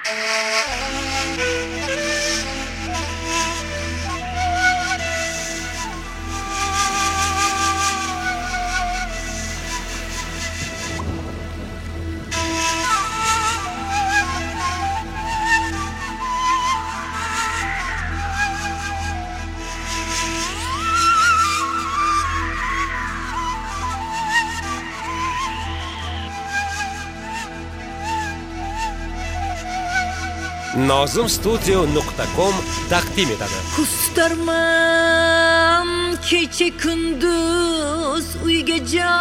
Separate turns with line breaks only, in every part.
nozimstudio.com taqdim etadi.
Kustarman kecha kunduz uyga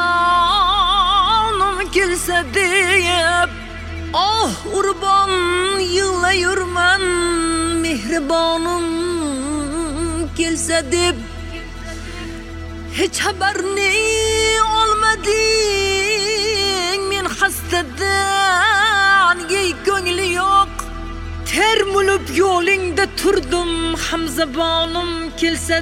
jonim kelsa deb, oh urban yig'layurman mehribonim kelsa deb. Hech xabarni olmading men xastadan, ko'ngli yo'q. Termulib yo'lingda turdim hamzabonim kelsa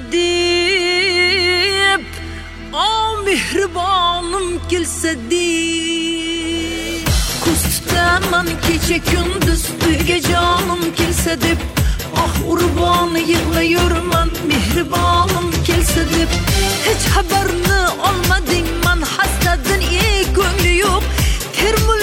deb, oh mehribonim kelsa deb. Kustdaman kecha kunduz uyga jonim kelsa deb, oh urbon yig'layurman mehribonim kelsa deb. Hech xabarni olmading man xastadan, ko'ngli yo'q. Termulib